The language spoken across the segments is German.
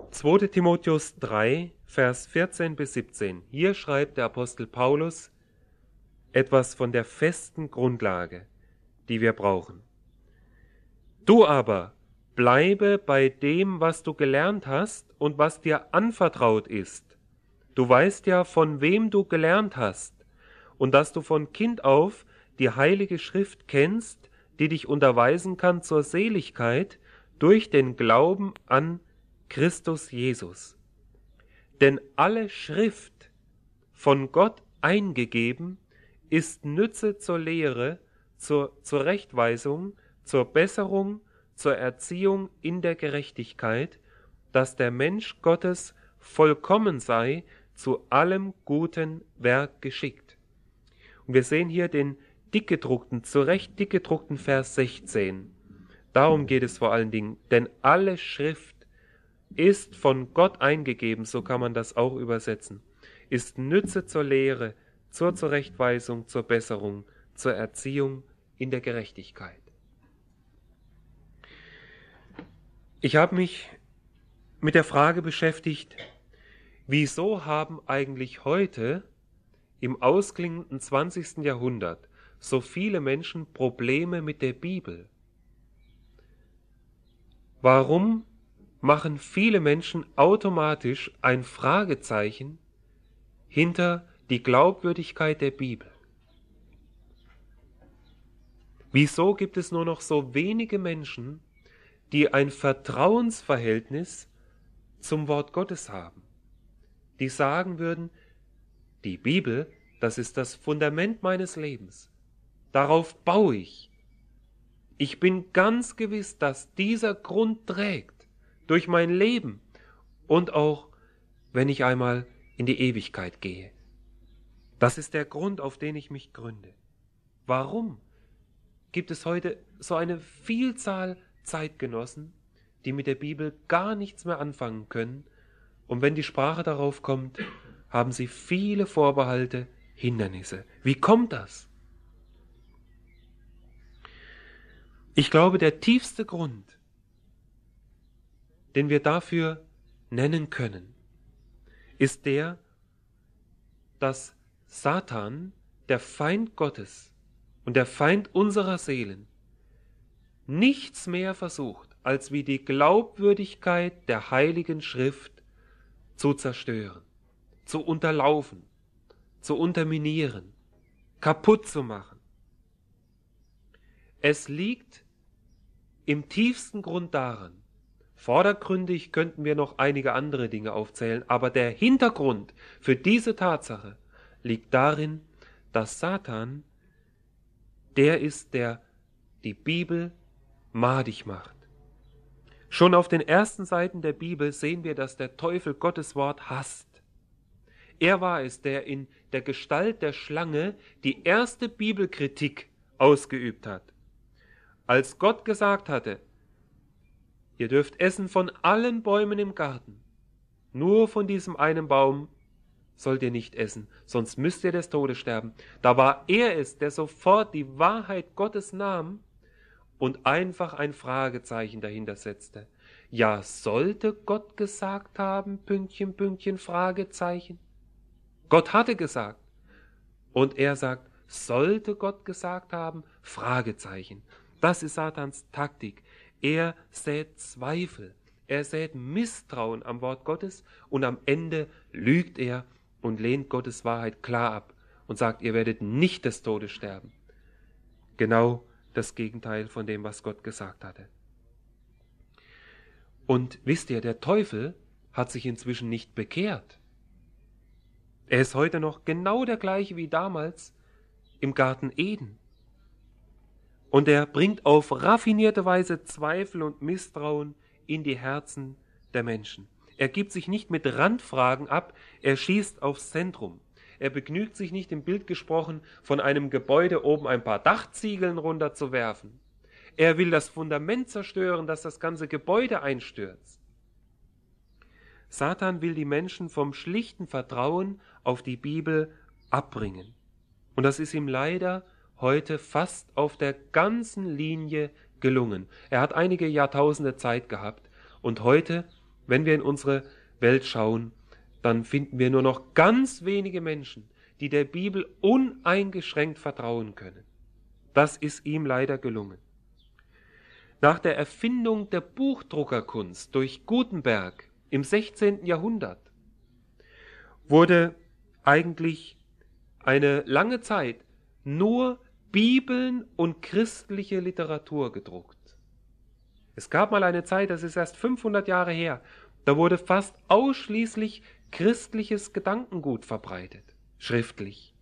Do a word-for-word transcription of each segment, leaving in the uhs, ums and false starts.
zweiter Timotheus drei, Vers vierzehn bis siebzehn. Hier schreibt der Apostel Paulus etwas von der festen Grundlage, die wir brauchen. Du aber bleibe bei dem, was du gelernt hast und was dir anvertraut ist. Du weißt ja, von wem du gelernt hast und dass du von Kind auf die Heilige Schrift kennst, die dich unterweisen kann zur Seligkeit durch den Glauben an Christus Jesus. Denn alle Schrift, von Gott eingegeben, ist Nütze zur Lehre, zur Zurechtweisung, zur Besserung, zur Erziehung in der Gerechtigkeit, dass der Mensch Gottes vollkommen sei, zu allem guten Werk geschickt. Und wir sehen hier den dickgedruckten, zurecht dickgedruckten Vers sechzehn. Darum geht es vor allen Dingen, denn alle Schrift ist von Gott eingegeben, so kann man das auch übersetzen, ist Nütze zur Lehre, zur Zurechtweisung, zur Besserung, zur Erziehung in der Gerechtigkeit. Ich habe mich mit der Frage beschäftigt, wieso haben eigentlich heute im ausklingenden zwanzigsten Jahrhundert so viele Menschen Probleme mit der Bibel? Warum machen viele Menschen automatisch ein Fragezeichen hinter die Glaubwürdigkeit der Bibel? Wieso gibt es nur noch so wenige Menschen, die ein Vertrauensverhältnis zum Wort Gottes haben, die sagen würden, die Bibel, das ist das Fundament meines Lebens, darauf baue ich. Ich bin ganz gewiss, dass dieser Grund trägt durch mein Leben und auch, wenn ich einmal in die Ewigkeit gehe. Das ist der Grund, auf den ich mich gründe. Warum gibt es heute so eine Vielzahl Zeitgenossen, die mit der Bibel gar nichts mehr anfangen können, und wenn die Sprache darauf kommt, haben sie viele Vorbehalte, Hindernisse. Wie kommt das? Ich glaube, der tiefste Grund, den wir dafür nennen können, ist der, dass Satan, der Feind Gottes und der Feind unserer Seelen, nichts mehr versucht, als wie die Glaubwürdigkeit der Heiligen Schrift zu zerstören, zu unterlaufen, zu unterminieren, kaputt zu machen. Es liegt im tiefsten Grund daran, vordergründig könnten wir noch einige andere Dinge aufzählen, aber der Hintergrund für diese Tatsache liegt darin, dass Satan der ist, der die Bibel madig macht. Schon auf den ersten Seiten der Bibel sehen wir, dass der Teufel Gottes Wort hasst. Er war es, der in der Gestalt der Schlange die erste Bibelkritik ausgeübt hat. Als Gott gesagt hatte, ihr dürft essen von allen Bäumen im Garten, nur von diesem einen Baum sollt ihr nicht essen, sonst müsst ihr des Todes sterben. Da war er es, der sofort die Wahrheit Gottes nahm und einfach ein Fragezeichen dahinter setzte. Ja, sollte Gott gesagt haben, Pünktchen, Pünktchen, Fragezeichen? Gott hatte gesagt. Und er sagt, sollte Gott gesagt haben, Fragezeichen. Das ist Satans Taktik. Er sät Zweifel, er sät Misstrauen am Wort Gottes und am Ende lügt er und lehnt Gottes Wahrheit klar ab und sagt, ihr werdet nicht des Todes sterben. Genau das Gegenteil von dem, was Gott gesagt hatte. Und wisst ihr, der Teufel hat sich inzwischen nicht bekehrt. Er ist heute noch genau der gleiche wie damals im Garten Eden. Und er bringt auf raffinierte Weise Zweifel und Misstrauen in die Herzen der Menschen. Er gibt sich nicht mit Randfragen ab, er schießt aufs Zentrum. Er begnügt sich nicht, im Bild gesprochen, von einem Gebäude oben ein paar Dachziegeln runterzuwerfen. Er will das Fundament zerstören, dass das ganze Gebäude einstürzt. Satan will die Menschen vom schlichten Vertrauen auf die Bibel abbringen. Und das ist ihm leider heute fast auf der ganzen Linie gelungen. Er hat einige Jahrtausende Zeit gehabt und heute wenn wir in unsere Welt schauen, dann finden wir nur noch ganz wenige Menschen, die der Bibel uneingeschränkt vertrauen können. Das ist ihm leider gelungen. Nach der Erfindung der Buchdruckerkunst durch Gutenberg im sechzehnten Jahrhundert wurde eigentlich eine lange Zeit nur Bibeln und christliche Literatur gedruckt. Es gab mal eine Zeit, das ist erst fünfhundert Jahre her, da wurde fast ausschließlich christliches Gedankengut verbreitet, schriftlich.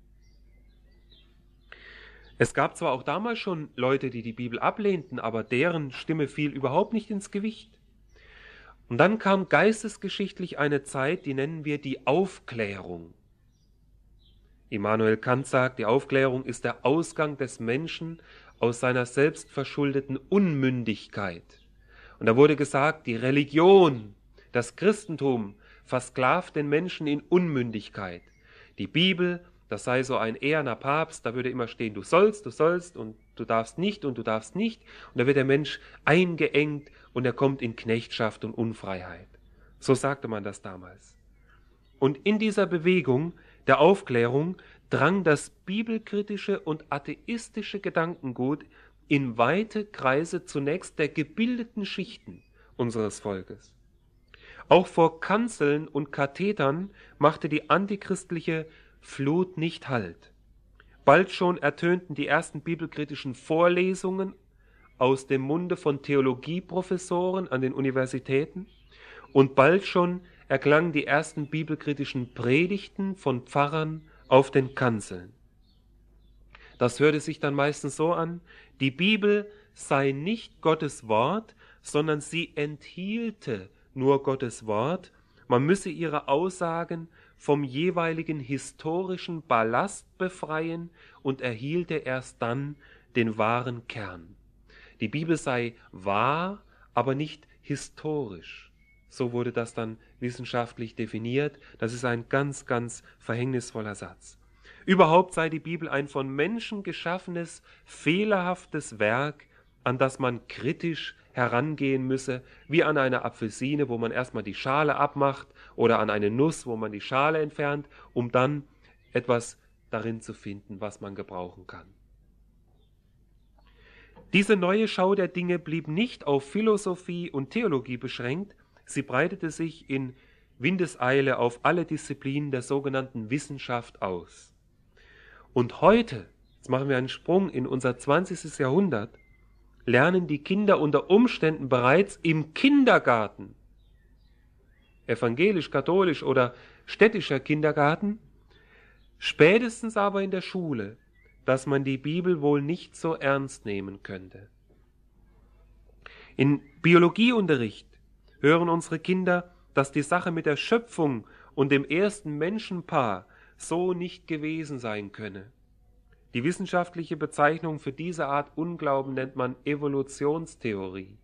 Es gab zwar auch damals schon Leute, die die Bibel ablehnten, aber deren Stimme fiel überhaupt nicht ins Gewicht. Und dann kam geistesgeschichtlich eine Zeit, die nennen wir die Aufklärung. Immanuel Kant sagt, die Aufklärung ist der Ausgang des Menschen aus seiner selbstverschuldeten Unmündigkeit. Und da wurde gesagt, die Religion, das Christentum versklavt den Menschen in Unmündigkeit. Die Bibel, das sei so ein eherner Papst, da würde immer stehen, du sollst, du sollst und du darfst nicht und du darfst nicht. Und da wird der Mensch eingeengt und er kommt in Knechtschaft und Unfreiheit. So sagte man das damals. Und in dieser Bewegung der Aufklärung drang das bibelkritische und atheistische Gedankengut in weite Kreise zunächst der gebildeten Schichten unseres Volkes. Auch vor Kanzeln und Kathetern machte die antichristliche Flut nicht Halt. Bald schon ertönten die ersten bibelkritischen Vorlesungen aus dem Munde von Theologieprofessoren an den Universitäten und bald schon erklangen die ersten bibelkritischen Predigten von Pfarrern auf den Kanzeln. Das hörte sich dann meistens so an, die Bibel sei nicht Gottes Wort, sondern sie enthielte nur Gottes Wort, man müsse ihre Aussagen vom jeweiligen historischen Ballast befreien und erhielte erst dann den wahren Kern. Die Bibel sei wahr, aber nicht historisch. So wurde das dann wissenschaftlich definiert. Das ist ein ganz, ganz verhängnisvoller Satz. Überhaupt sei die Bibel ein von Menschen geschaffenes, fehlerhaftes Werk, an das man kritisch herangehen müsse, wie an eine Apfelsine, wo man erstmal die Schale abmacht, oder an eine Nuss, wo man die Schale entfernt, um dann etwas darin zu finden, was man gebrauchen kann. Diese neue Schau der Dinge blieb nicht auf Philosophie und Theologie beschränkt, sie breitete sich in Windeseile auf alle Disziplinen der sogenannten Wissenschaft aus. Und heute, jetzt machen wir einen Sprung in unser zwanzigstes Jahrhundert, lernen die Kinder unter Umständen bereits im Kindergarten, evangelisch, katholisch oder städtischer Kindergarten, spätestens aber in der Schule, dass man die Bibel wohl nicht so ernst nehmen könnte. In Biologieunterricht hören unsere Kinder, dass die Sache mit der Schöpfung und dem ersten Menschenpaar so nicht gewesen sein könne. Die wissenschaftliche Bezeichnung für diese Art Unglauben nennt man Evolutionstheorie.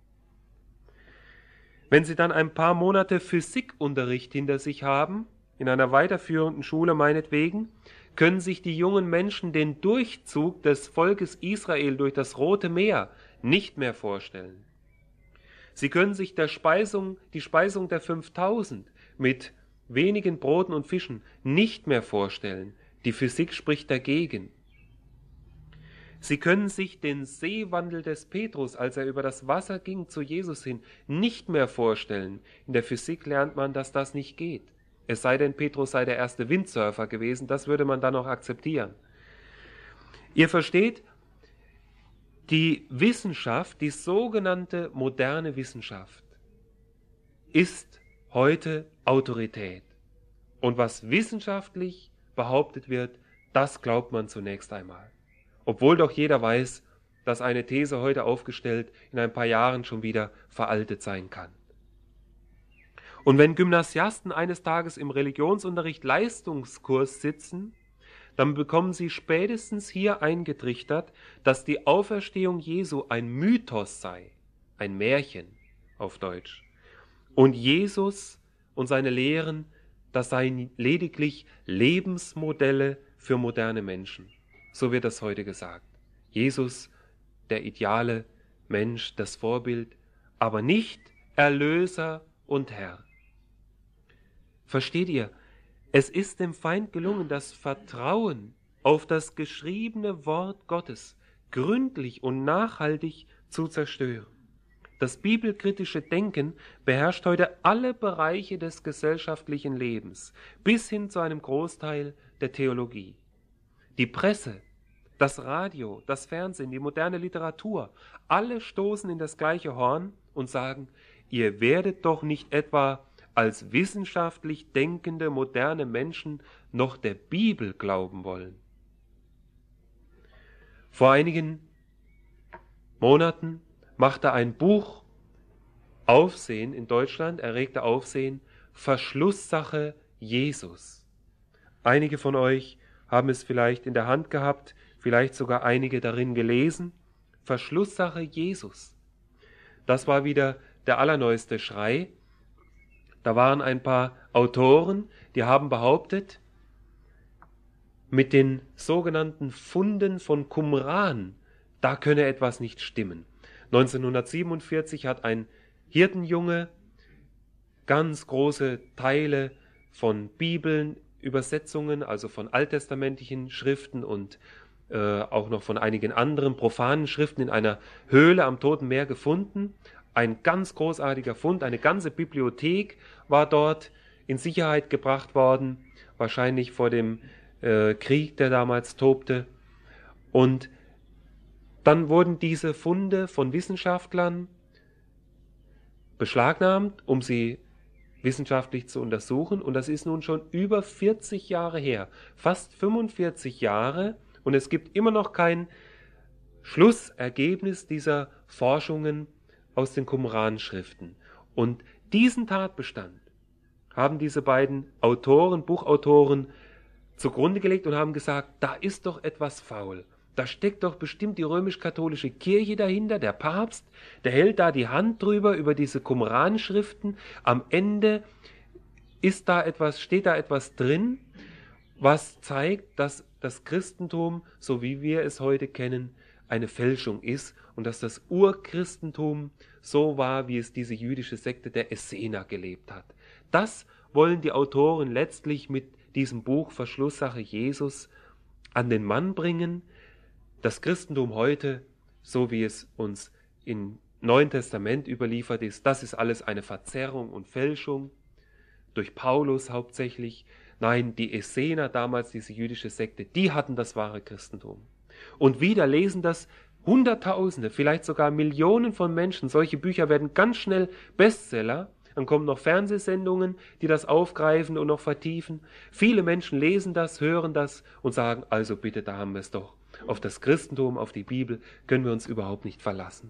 Wenn Sie dann ein paar Monate Physikunterricht hinter sich haben, in einer weiterführenden Schule meinetwegen, können sich die jungen Menschen den Durchzug des Volkes Israel durch das Rote Meer nicht mehr vorstellen. Sie können sich der Speisung, die Speisung der fünftausend mit wenigen Broten und Fischen nicht mehr vorstellen. Die Physik spricht dagegen. Sie können sich den Seewandel des Petrus, als er über das Wasser ging zu Jesus hin, nicht mehr vorstellen. In der Physik lernt man, dass das nicht geht. Es sei denn, Petrus sei der erste Windsurfer gewesen, das würde man dann noch akzeptieren. Ihr versteht, die Wissenschaft, die sogenannte moderne Wissenschaft, ist heute Autorität. Und was wissenschaftlich behauptet wird, das glaubt man zunächst einmal. Obwohl doch jeder weiß, dass eine These heute aufgestellt in ein paar Jahren schon wieder veraltet sein kann. Und wenn Gymnasiasten eines Tages im Religionsunterricht Leistungskurs sitzen, dann bekommen sie spätestens hier eingetrichtert, dass die Auferstehung Jesu ein Mythos sei, ein Märchen auf Deutsch. Und Jesus und seine Lehren, das seien lediglich Lebensmodelle für moderne Menschen. So wird das heute gesagt. Jesus, der ideale Mensch, das Vorbild, aber nicht Erlöser und Herr. Versteht ihr? Es ist dem Feind gelungen, das Vertrauen auf das geschriebene Wort Gottes gründlich und nachhaltig zu zerstören. Das bibelkritische Denken beherrscht heute alle Bereiche des gesellschaftlichen Lebens, bis hin zu einem Großteil der Theologie. Die Presse, das Radio, das Fernsehen, die moderne Literatur, alle stoßen in das gleiche Horn und sagen, ihr werdet doch nicht etwa als wissenschaftlich denkende moderne Menschen noch der Bibel glauben wollen. Vor einigen Monaten machte ein Buch Aufsehen in Deutschland, erregte Aufsehen, Verschlusssache Jesus. Einige von euch haben es vielleicht in der Hand gehabt, vielleicht sogar einige darin gelesen. Verschlusssache Jesus. Das war wieder der allerneueste Schrei. Da waren ein paar Autoren, die haben behauptet, mit den sogenannten Funden von Qumran, da könne etwas nicht stimmen. neunzehnhundertsiebenundvierzig hat ein Hirtenjunge ganz große Teile von Bibeln, Übersetzungen, also von alttestamentlichen Schriften und äh, auch noch von einigen anderen profanen Schriften in einer Höhle am Toten Meer gefunden. Ein ganz großartiger Fund, eine ganze Bibliothek war dort in Sicherheit gebracht worden, wahrscheinlich vor dem äh, Krieg, der damals tobte. Und dann wurden diese Funde von Wissenschaftlern beschlagnahmt, um sie wissenschaftlich zu untersuchen. Und das ist nun schon über vierzig Jahre her, fast fünfundvierzig Jahre. Und es gibt immer noch kein Schlussergebnis dieser Forschungen aus den Qumran-Schriften. Und diesen Tatbestand haben diese beiden Autoren, Buchautoren zugrunde gelegt und haben gesagt, da ist doch etwas faul. Da steckt doch bestimmt die römisch-katholische Kirche dahinter, der Papst, der hält da die Hand drüber über diese Qumran-Schriften. Am Ende ist da etwas, steht da etwas drin, was zeigt, dass das Christentum, so wie wir es heute kennen, eine Fälschung ist und dass das Urchristentum so war, wie es diese jüdische Sekte der Essener gelebt hat. Das wollen die Autoren letztlich mit diesem Buch Verschlusssache Jesus an den Mann bringen. Das Christentum heute, so wie es uns im Neuen Testament überliefert ist, das ist alles eine Verzerrung und Fälschung, durch Paulus hauptsächlich. Nein, die Essener, damals diese jüdische Sekte, die hatten das wahre Christentum. Und wieder lesen das Hunderttausende, vielleicht sogar Millionen von Menschen. Solche Bücher werden ganz schnell Bestseller. Dann kommen noch Fernsehsendungen, die das aufgreifen und noch vertiefen. Viele Menschen lesen das, hören das und sagen, also bitte, da haben wir es doch. Auf das Christentum, auf die Bibel können wir uns überhaupt nicht verlassen.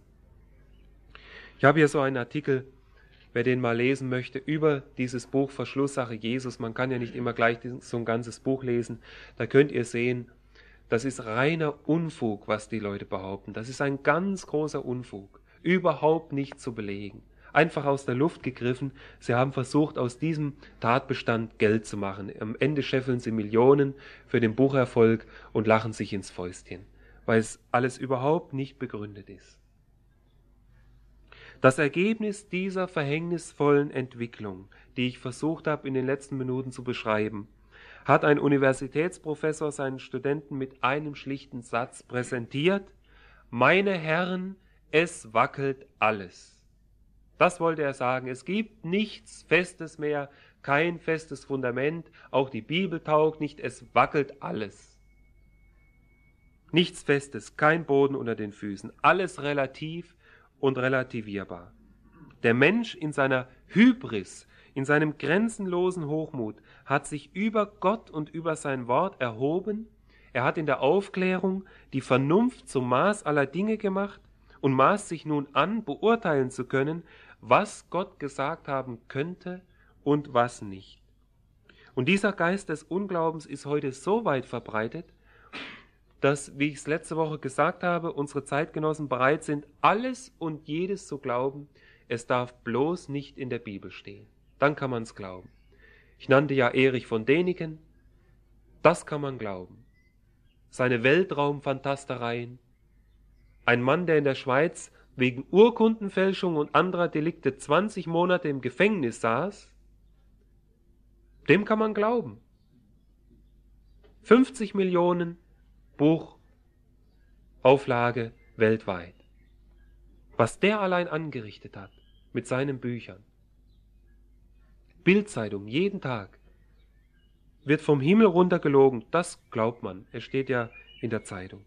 Ich habe hier so einen Artikel, wer den mal lesen möchte, über dieses Buch Verschlusssache Jesus. Man kann ja nicht immer gleich so ein ganzes Buch lesen. Da könnt ihr sehen, das ist reiner Unfug, was die Leute behaupten. Das ist ein ganz großer Unfug. Überhaupt nicht zu belegen. Einfach aus der Luft gegriffen. Sie haben versucht, aus diesem Tatbestand Geld zu machen. Am Ende scheffeln sie Millionen für den Bucherfolg und lachen sich ins Fäustchen, weil es alles überhaupt nicht begründet ist. Das Ergebnis dieser verhängnisvollen Entwicklung, die ich versucht habe, in den letzten Minuten zu beschreiben, hat ein Universitätsprofessor seinen Studenten mit einem schlichten Satz präsentiert: Meine Herren, es wackelt alles. Das wollte er sagen. Es gibt nichts Festes mehr, kein festes Fundament, auch die Bibel taugt nicht, es wackelt alles. Nichts Festes, kein Boden unter den Füßen, alles relativ und relativierbar. Der Mensch in seiner Hybris, in seinem grenzenlosen Hochmut hat sich über Gott und über sein Wort erhoben. Er hat in der Aufklärung die Vernunft zum Maß aller Dinge gemacht und maßt sich nun an, beurteilen zu können, was Gott gesagt haben könnte und was nicht. Und dieser Geist des Unglaubens ist heute so weit verbreitet, dass, wie ich es letzte Woche gesagt habe, unsere Zeitgenossen bereit sind, alles und jedes zu glauben. Es darf bloß nicht in der Bibel stehen. Dann kann man es glauben. Ich nannte ja Erich von Däniken. Das kann man glauben. Seine Weltraumfantastereien. Ein Mann, der in der Schweiz wegen Urkundenfälschung und anderer Delikte zwanzig Monate im Gefängnis saß, dem kann man glauben. fünfzig Millionen Buchauflage weltweit. Was der allein angerichtet hat mit seinen Büchern. Bild-Zeitung, jeden Tag. Wird vom Himmel runter gelogen, das glaubt man. Es steht ja in der Zeitung.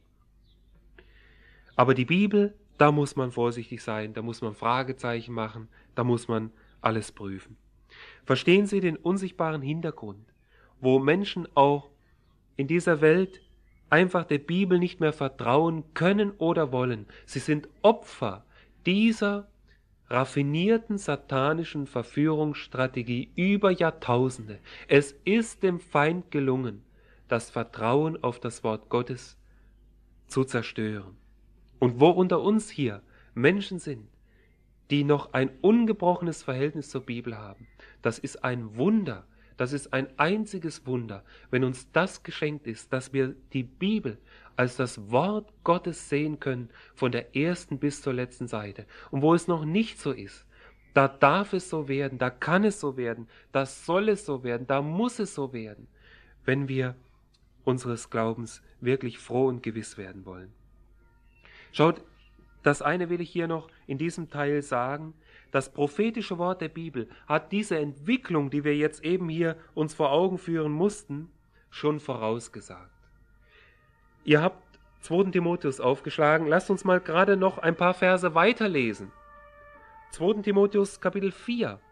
Aber die Bibel, da muss man vorsichtig sein, da muss man Fragezeichen machen, da muss man alles prüfen. Verstehen Sie den unsichtbaren Hintergrund, wo Menschen auch in dieser Welt einfach der Bibel nicht mehr vertrauen können oder wollen. Sie sind Opfer dieser raffinierten satanischen Verführungsstrategie über Jahrtausende. Es ist dem Feind gelungen, das Vertrauen auf das Wort Gottes zu zerstören. Und wo unter uns hier Menschen sind, die noch ein ungebrochenes Verhältnis zur Bibel haben, das ist ein Wunder, das ist ein einziges Wunder, wenn uns das geschenkt ist, dass wir die Bibel als das Wort Gottes sehen können, von der ersten bis zur letzten Seite. Und wo es noch nicht so ist, da darf es so werden, da kann es so werden, da soll es so werden, da muss es so werden, wenn wir unseres Glaubens wirklich froh und gewiss werden wollen. Schaut, das eine will ich hier noch in diesem Teil sagen. Das prophetische Wort der Bibel hat diese Entwicklung, die wir jetzt eben hier uns vor Augen führen mussten, schon vorausgesagt. Ihr habt zweiten Timotheus aufgeschlagen. Lasst uns mal gerade noch ein paar Verse weiterlesen. zweiten Timotheus Kapitel vier.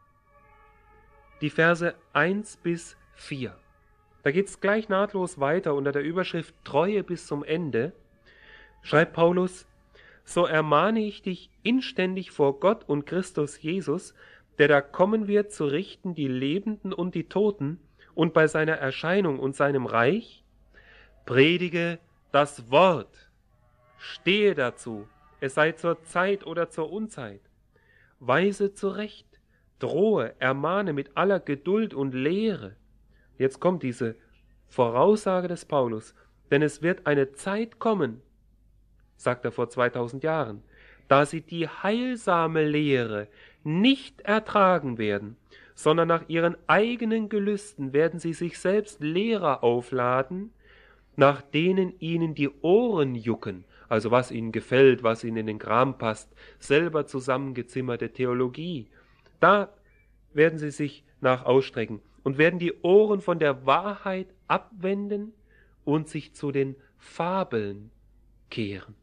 Die Verse eins bis vier. Da geht es gleich nahtlos weiter unter der Überschrift Treue bis zum Ende. Schreibt Paulus: So ermahne ich dich inständig vor Gott und Christus Jesus, der da kommen wird, zu richten die Lebenden und die Toten, und bei seiner Erscheinung und seinem Reich predige das Wort, stehe dazu, es sei zur Zeit oder zur Unzeit, weise zurecht, drohe, ermahne mit aller Geduld und Lehre. Jetzt kommt diese Voraussage des Paulus, denn es wird eine Zeit kommen, sagt er vor zweitausend Jahren, da sie die heilsame Lehre nicht ertragen werden, sondern nach ihren eigenen Gelüsten werden sie sich selbst Lehrer aufladen, nach denen ihnen die Ohren jucken, also was ihnen gefällt, was ihnen in den Kram passt, selber zusammengezimmerte Theologie. Da werden sie sich nach ausstrecken und werden die Ohren von der Wahrheit abwenden und sich zu den Fabeln kehren.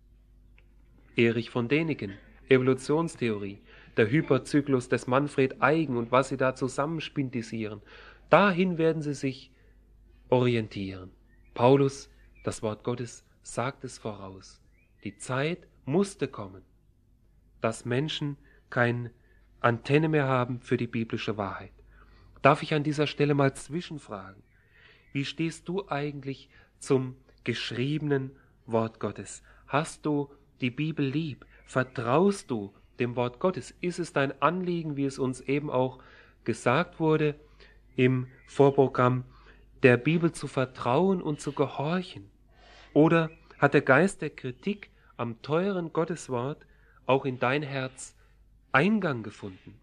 Erich von Däniken, Evolutionstheorie, der Hyperzyklus des Manfred Eigen und was sie da zusammenspintisieren, dahin werden sie sich orientieren. Paulus, das Wort Gottes, sagt es voraus. Die Zeit musste kommen, dass Menschen keine Antenne mehr haben für die biblische Wahrheit. Darf ich an dieser Stelle mal zwischenfragen? Wie stehst du eigentlich zum geschriebenen Wort Gottes? Hast du die Bibel lieb? Vertraust du dem Wort Gottes? Ist es dein Anliegen, wie es uns eben auch gesagt wurde im Vorprogramm, der Bibel zu vertrauen und zu gehorchen? Oder hat der Geist der Kritik am teuren Gotteswort auch in dein Herz Eingang gefunden?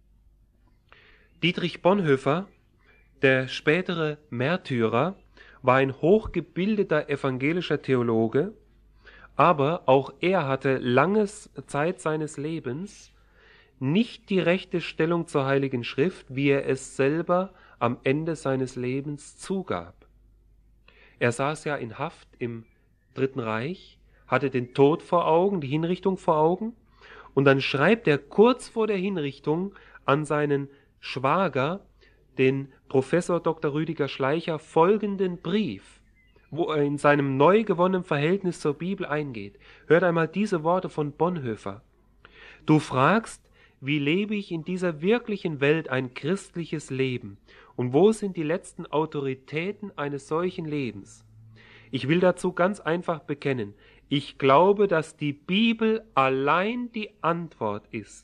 Dietrich Bonhoeffer, der spätere Märtyrer, war ein hochgebildeter evangelischer Theologe, aber auch er hatte lange Zeit seines Lebens nicht die rechte Stellung zur Heiligen Schrift, wie er es selber am Ende seines Lebens zugab. Er saß ja in Haft im Dritten Reich, hatte den Tod vor Augen, die Hinrichtung vor Augen, und dann schreibt er kurz vor der Hinrichtung an seinen Schwager, den Professor Doktor Rüdiger Schleicher, folgenden Brief, wo er in seinem neu gewonnenen Verhältnis zur Bibel eingeht. Hört einmal diese Worte von Bonhoeffer. Du fragst, wie lebe ich in dieser wirklichen Welt ein christliches Leben? Und wo sind die letzten Autoritäten eines solchen Lebens? Ich will dazu ganz einfach bekennen, ich glaube, dass die Bibel allein die Antwort ist.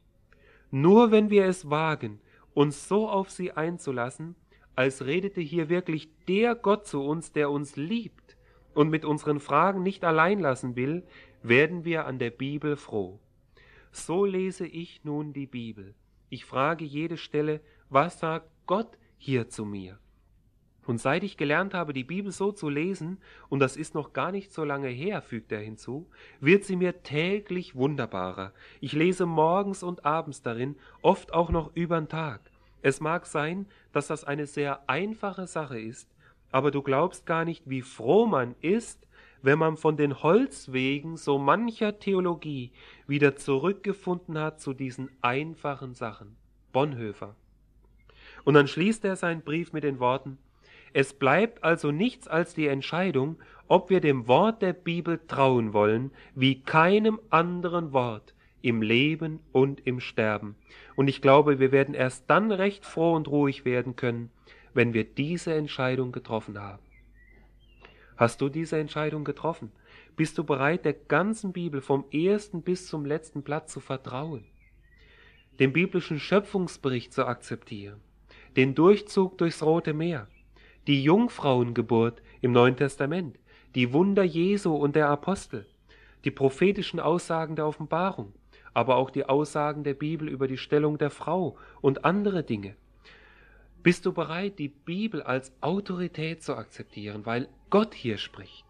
Nur wenn wir es wagen, uns so auf sie einzulassen, als redete hier wirklich der Gott zu uns, der uns liebt und mit unseren Fragen nicht allein lassen will, werden wir an der Bibel froh. So lese ich nun die Bibel. Ich frage jede Stelle, was sagt Gott hier zu mir? Und seit ich gelernt habe, die Bibel so zu lesen, und das ist noch gar nicht so lange her, fügt er hinzu, wird sie mir täglich wunderbarer. Ich lese morgens und abends darin, oft auch noch übern Tag. Es mag sein, dass das eine sehr einfache Sache ist, aber du glaubst gar nicht, wie froh man ist, wenn man von den Holzwegen so mancher Theologie wieder zurückgefunden hat zu diesen einfachen Sachen. Bonhoeffer. Und dann schließt er seinen Brief mit den Worten: Es bleibt also nichts als die Entscheidung, ob wir dem Wort der Bibel trauen wollen, wie keinem anderen Wort, im Leben und im Sterben. Und ich glaube, wir werden erst dann recht froh und ruhig werden können, wenn wir diese Entscheidung getroffen haben. Hast du diese Entscheidung getroffen? Bist du bereit, der ganzen Bibel vom ersten bis zum letzten Blatt zu vertrauen? Den biblischen Schöpfungsbericht zu akzeptieren? Den Durchzug durchs Rote Meer? Die Jungfrauengeburt im Neuen Testament? Die Wunder Jesu und der Apostel? Die prophetischen Aussagen der Offenbarung? Aber auch die Aussagen der Bibel über die Stellung der Frau und andere Dinge? Bist du bereit, die Bibel als Autorität zu akzeptieren, weil Gott hier spricht?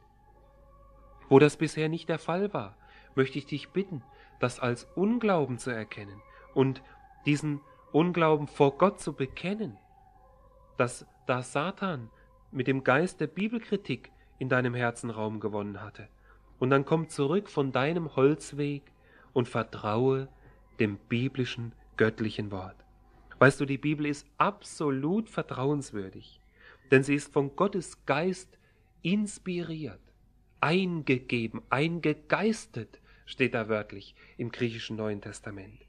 Wo das bisher nicht der Fall war, möchte ich dich bitten, das als Unglauben zu erkennen und diesen Unglauben vor Gott zu bekennen, dass da Satan mit dem Geist der Bibelkritik in deinem Herzen Raum gewonnen hatte. Und dann komm zurück von deinem Holzweg und vertraue dem biblischen, göttlichen Wort. Weißt du, die Bibel ist absolut vertrauenswürdig, denn sie ist von Gottes Geist inspiriert, eingegeben, eingegeistet, steht da wörtlich im griechischen Neuen Testament.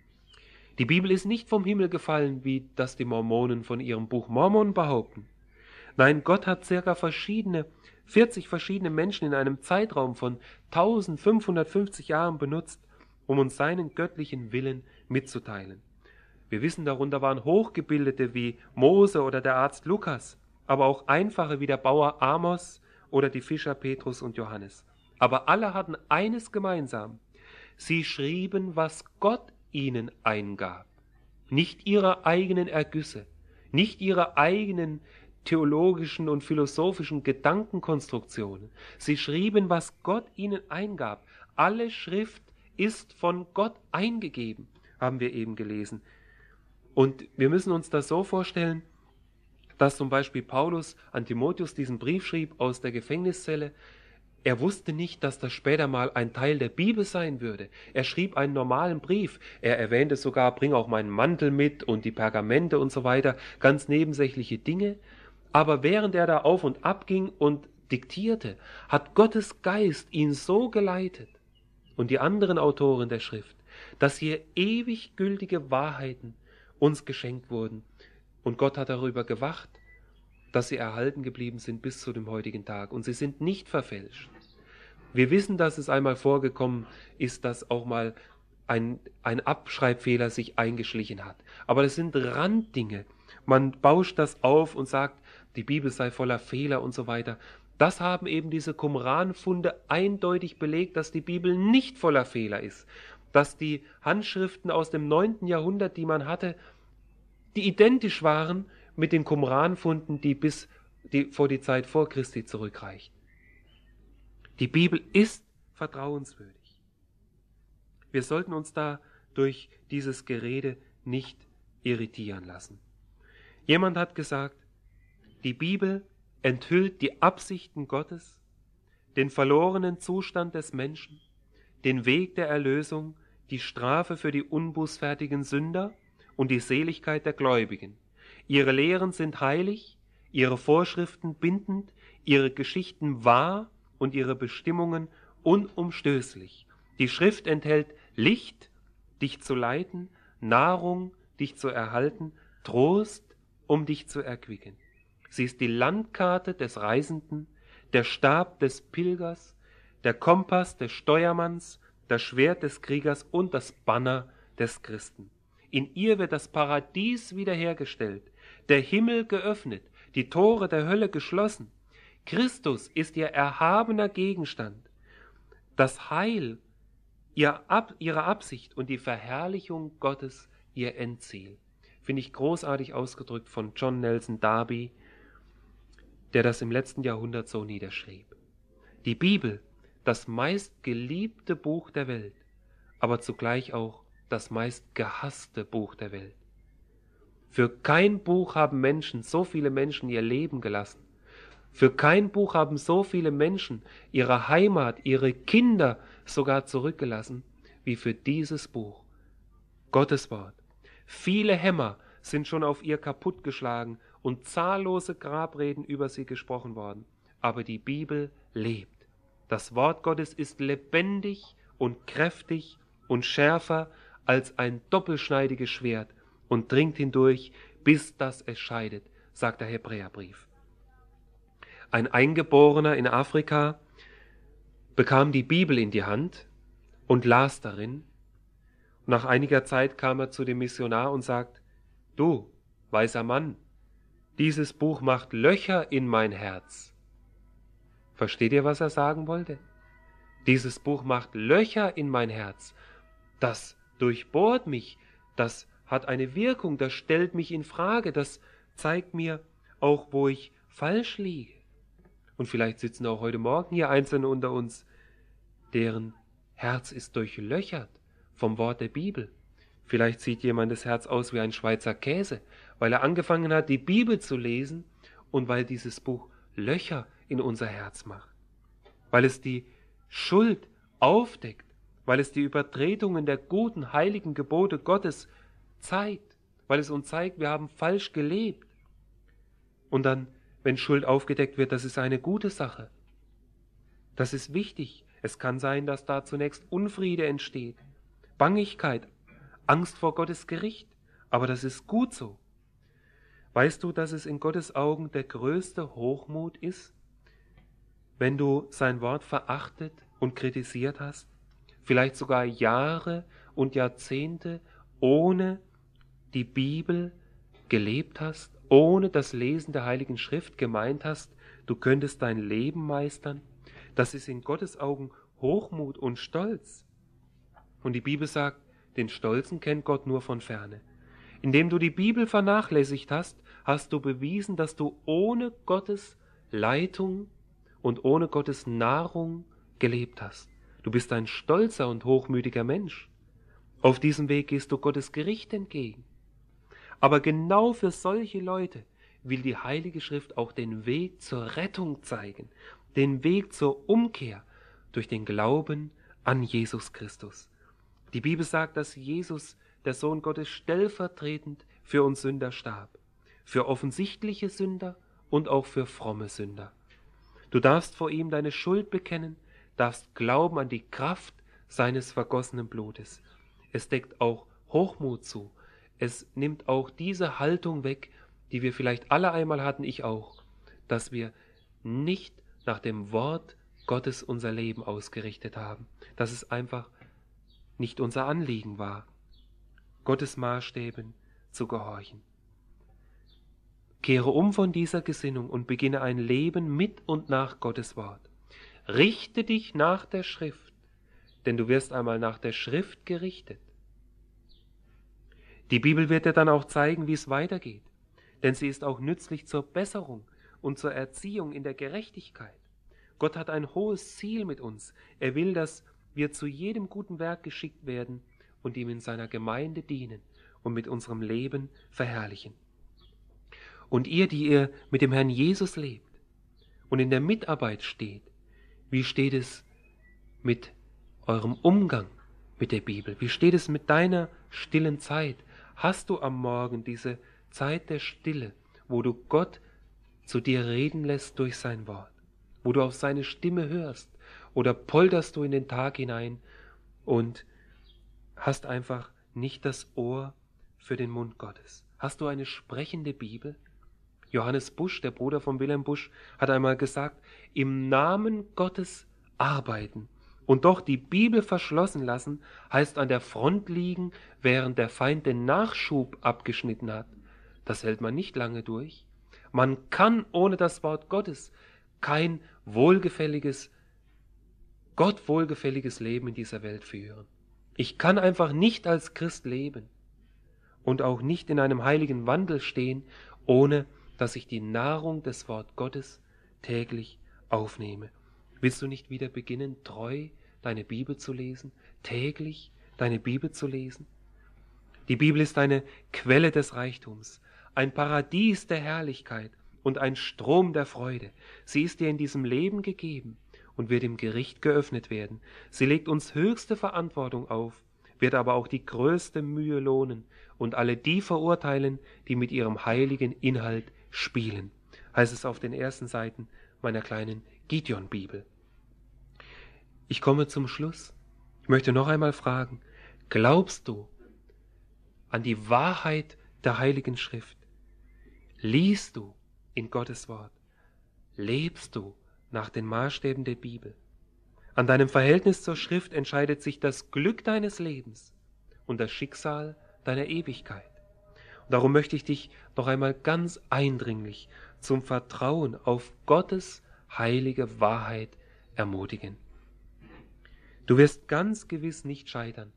Die Bibel ist nicht vom Himmel gefallen, wie das die Mormonen von ihrem Buch Mormon behaupten. Nein, Gott hat circa verschiedene, vierzig verschiedene Menschen in einem Zeitraum von eintausendfünfhundertfünfzig Jahren benutzt, um uns seinen göttlichen Willen mitzuteilen. Wir wissen, darunter waren Hochgebildete wie Mose oder der Arzt Lukas, aber auch Einfache wie der Bauer Amos oder die Fischer Petrus und Johannes. Aber alle hatten eines gemeinsam: Sie schrieben, was Gott ihnen eingab, nicht ihre eigenen Ergüsse, nicht ihre eigenen theologischen und philosophischen Gedankenkonstruktionen. Sie schrieben, was Gott ihnen eingab. Alle Schrift ist von Gott eingegeben, haben wir eben gelesen. Und wir müssen uns das so vorstellen, dass zum Beispiel Paulus an Timotheus diesen Brief schrieb aus der Gefängniszelle. Er wusste nicht, dass das später mal ein Teil der Bibel sein würde. Er schrieb einen normalen Brief. Er erwähnte sogar, bring auch meinen Mantel mit und die Pergamente und so weiter, ganz nebensächliche Dinge. Aber während er da auf und ab ging und diktierte, hat Gottes Geist ihn so geleitet und die anderen Autoren der Schrift, dass hier ewig gültige Wahrheiten uns geschenkt wurden. Und Gott hat darüber gewacht, dass sie erhalten geblieben sind bis zu dem heutigen Tag. Und sie sind nicht verfälscht. Wir wissen, dass es einmal vorgekommen ist, dass auch mal ein, ein Abschreibfehler sich eingeschlichen hat. Aber das sind Randdinge. Man bauscht das auf und sagt, die Bibel sei voller Fehler und so weiter. Das haben eben diese Qumran-Funde eindeutig belegt, dass die Bibel nicht voller Fehler ist. Dass die Handschriften aus dem neunten Jahrhundert, die man hatte, die identisch waren mit den Qumran-Funden, die bis die, vor die Zeit vor Christi zurückreichen. Die Bibel ist vertrauenswürdig. Wir sollten uns da durch dieses Gerede nicht irritieren lassen. Jemand hat gesagt, die Bibel enthüllt die Absichten Gottes, den verlorenen Zustand des Menschen, den Weg der Erlösung, die Strafe für die unbußfertigen Sünder und die Seligkeit der Gläubigen. Ihre Lehren sind heilig, ihre Vorschriften bindend, ihre Geschichten wahr und ihre Bestimmungen unumstößlich. Die Schrift enthält Licht, dich zu leiten, Nahrung, dich zu erhalten, Trost, um dich zu erquicken. Sie ist die Landkarte des Reisenden, der Stab des Pilgers, der Kompass des Steuermanns, das Schwert des Kriegers und das Banner des Christen. In ihr wird das Paradies wiederhergestellt, der Himmel geöffnet, die Tore der Hölle geschlossen. Christus ist ihr erhabener Gegenstand. das Heil ihr Ab, ihre Absicht und die Verherrlichung Gottes ihr Endziel. Finde ich großartig ausgedrückt von John Nelson Darby, der das im letzten Jahrhundert so niederschrieb. Die Bibel, das meistgeliebte Buch der Welt, aber zugleich auch das meistgehasste Buch der Welt. Für kein Buch haben Menschen, so viele Menschen ihr Leben gelassen. Für kein Buch haben so viele Menschen ihre Heimat, ihre Kinder sogar zurückgelassen, wie für dieses Buch. Gottes Wort. Viele Hämmer sind schon auf ihr kaputtgeschlagen und zahllose Grabreden über sie gesprochen worden. Aber die Bibel lebt. Das Wort Gottes ist lebendig und kräftig und schärfer als ein doppelschneidiges Schwert und dringt hindurch, bis dass es scheidet, sagt der Hebräerbrief. Ein Eingeborener in Afrika bekam die Bibel in die Hand und las darin. Nach einiger Zeit kam er zu dem Missionar und sagt: Du, weiser Mann, dieses Buch macht Löcher in mein Herz. Versteht ihr, was er sagen wollte? Dieses Buch macht Löcher in mein Herz. Das durchbohrt mich, das hat eine Wirkung, das stellt mich in Frage, das zeigt mir auch, wo ich falsch liege. Und vielleicht sitzen auch heute Morgen hier Einzelne unter uns, deren Herz ist durchlöchert vom Wort der Bibel. Vielleicht sieht jemandes Herz aus wie ein Schweizer Käse, weil er angefangen hat, die Bibel zu lesen und weil dieses Buch Löcher in unser Herz macht. Weil es die Schuld aufdeckt, weil es die Übertretungen der guten, heiligen Gebote Gottes zeigt, weil es uns zeigt, wir haben falsch gelebt. Und dann, wenn Schuld aufgedeckt wird, das ist eine gute Sache. Das ist wichtig. Es kann sein, dass da zunächst Unfriede entsteht, Bangigkeit, Angst vor Gottes Gericht. Aber das ist gut so. Weißt du, dass es in Gottes Augen der größte Hochmut ist, wenn du sein Wort verachtet und kritisiert hast, vielleicht sogar Jahre und Jahrzehnte ohne die Bibel gelebt hast, ohne das Lesen der Heiligen Schrift gemeint hast, du könntest dein Leben meistern? Das ist in Gottes Augen Hochmut und Stolz. Und die Bibel sagt, den Stolzen kennt Gott nur von ferne. Indem du die Bibel vernachlässigt hast, hast du bewiesen, dass du ohne Gottes Leitung und ohne Gottes Nahrung gelebt hast. Du bist ein stolzer und hochmütiger Mensch. Auf diesem Weg gehst du Gottes Gericht entgegen. Aber genau für solche Leute will die Heilige Schrift auch den Weg zur Rettung zeigen, den Weg zur Umkehr durch den Glauben an Jesus Christus. Die Bibel sagt, dass Jesus, der Sohn Gottes, stellvertretend für uns Sünder starb. Für offensichtliche Sünder und auch für fromme Sünder. Du darfst vor ihm deine Schuld bekennen, darfst glauben an die Kraft seines vergossenen Blutes. Es deckt auch Hochmut zu. Es nimmt auch diese Haltung weg, die wir vielleicht alle einmal hatten, ich auch, dass wir nicht nach dem Wort Gottes unser Leben ausgerichtet haben, dass es einfach nicht unser Anliegen war, Gottes Maßstäben zu gehorchen. Kehre um von dieser Gesinnung und beginne ein Leben mit und nach Gottes Wort. Richte dich nach der Schrift, denn du wirst einmal nach der Schrift gerichtet. Die Bibel wird dir dann auch zeigen, wie es weitergeht, denn sie ist auch nützlich zur Besserung und zur Erziehung in der Gerechtigkeit. Gott hat ein hohes Ziel mit uns. Er will, dass wir zu jedem guten Werk geschickt werden und ihm in seiner Gemeinde dienen und mit unserem Leben verherrlichen. Und ihr, die ihr mit dem Herrn Jesus lebt und in der Mitarbeit steht, wie steht es mit eurem Umgang mit der Bibel? Wie steht es mit deiner stillen Zeit? Hast du am Morgen diese Zeit der Stille, wo du Gott zu dir reden lässt durch sein Wort, wo du auf seine Stimme hörst, oder polterst du in den Tag hinein und hast einfach nicht das Ohr für den Mund Gottes? Hast du eine sprechende Bibel? Johannes Busch, der Bruder von Wilhelm Busch, hat einmal gesagt, im Namen Gottes arbeiten und doch die Bibel verschlossen lassen, heißt an der Front liegen, während der Feind den Nachschub abgeschnitten hat. Das hält man nicht lange durch. Man kann ohne das Wort Gottes kein wohlgefälliges Gott wohlgefälliges Leben in dieser Welt führen. Ich kann einfach nicht als Christ leben und auch nicht in einem heiligen Wandel stehen, ohne dass ich die Nahrung des Wort Gottes täglich aufnehme. Willst du nicht wieder beginnen, treu deine Bibel zu lesen, täglich deine Bibel zu lesen? Die Bibel ist eine Quelle des Reichtums, ein Paradies der Herrlichkeit und ein Strom der Freude. Sie ist dir in diesem Leben gegeben und wird im Gericht geöffnet werden. Sie legt uns höchste Verantwortung auf, wird aber auch die größte Mühe lohnen und alle die verurteilen, die mit ihrem heiligen Inhalt spielen, heißt es auf den ersten Seiten meiner kleinen Gideon-Bibel. Ich komme zum Schluss. Ich möchte noch einmal fragen, glaubst du an die Wahrheit der Heiligen Schrift? Liest du in Gottes Wort? Lebst du nach den Maßstäben der Bibel? An deinem Verhältnis zur Schrift entscheidet sich das Glück deines Lebens und das Schicksal deiner Ewigkeit. Und darum möchte ich dich noch einmal ganz eindringlich zum Vertrauen auf Gottes heilige Wahrheit ermutigen. Du wirst ganz gewiss nicht scheitern.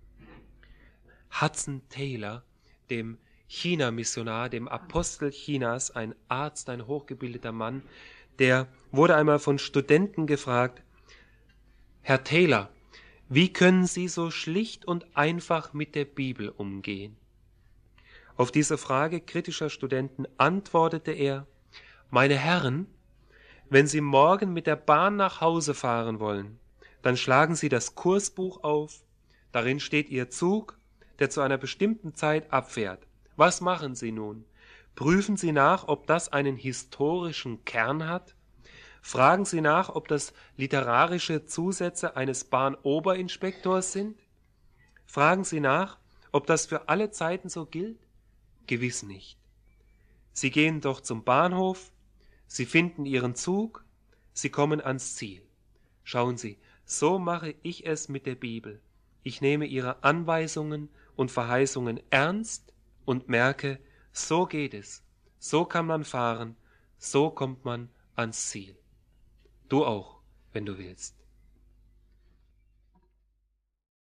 Hudson Taylor, dem China-Missionar, dem Apostel Chinas, ein Arzt, ein hochgebildeter Mann, der wurde einmal von Studenten gefragt: Herr Taylor, wie können Sie so schlicht und einfach mit der Bibel umgehen? Auf diese Frage kritischer Studenten antwortete er: Meine Herren, wenn Sie morgen mit der Bahn nach Hause fahren wollen, dann schlagen Sie das Kursbuch auf, darin steht Ihr Zug, der zu einer bestimmten Zeit abfährt. Was machen Sie nun? Prüfen Sie nach, ob das einen historischen Kern hat? Fragen Sie nach, ob das literarische Zusätze eines Bahnoberinspektors sind? Fragen Sie nach, ob das für alle Zeiten so gilt? Gewiss nicht. Sie gehen doch zum Bahnhof, Sie finden Ihren Zug, Sie kommen ans Ziel. Schauen Sie, so mache ich es mit der Bibel. Ich nehme ihre Anweisungen und Verheißungen ernst und merke, so geht es, so kann man fahren, so kommt man ans Ziel. Du auch, wenn du willst.